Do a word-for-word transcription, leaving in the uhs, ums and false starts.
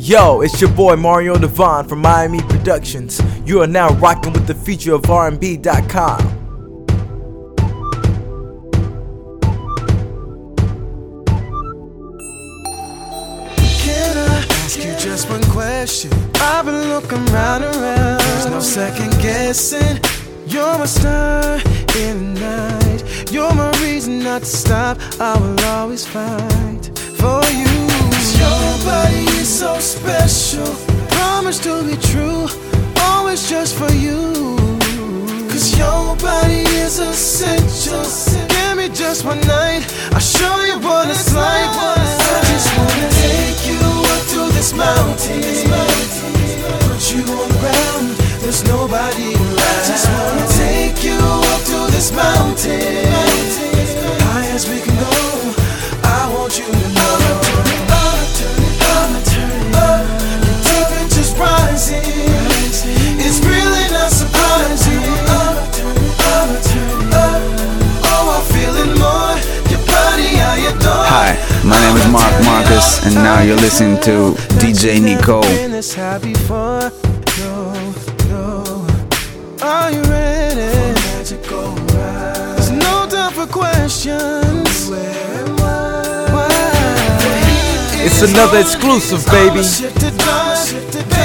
Yo, it's your boy Mario Devon from Miami Productions. You are now rocking with the future of R and B dot com. Can I ask you just one question? I've been looking round and round. There's no second guessing. You're my star in the night. You're my reason not to stop. I will always fight for you. Your body is so special. Promise to be true, always just for you. Cause your body is essential. Give me just one night, I'll show you what it's like. I just wanna take you up to this mountain, put you on the ground, there's nobody around. I just wanna take you up to this mountain, high as we can go. I want you to know, turn it up, turn it up, turn it up. Your temperature's rising, it's really not surprising. Turn it up, turn it up. Oh, I'm feeling more. Your body, I adore. Hi, my name is Mark Marcus, and now you're listening to D J Nico. Are you ready? There's no time for questions. It's another exclusive, baby.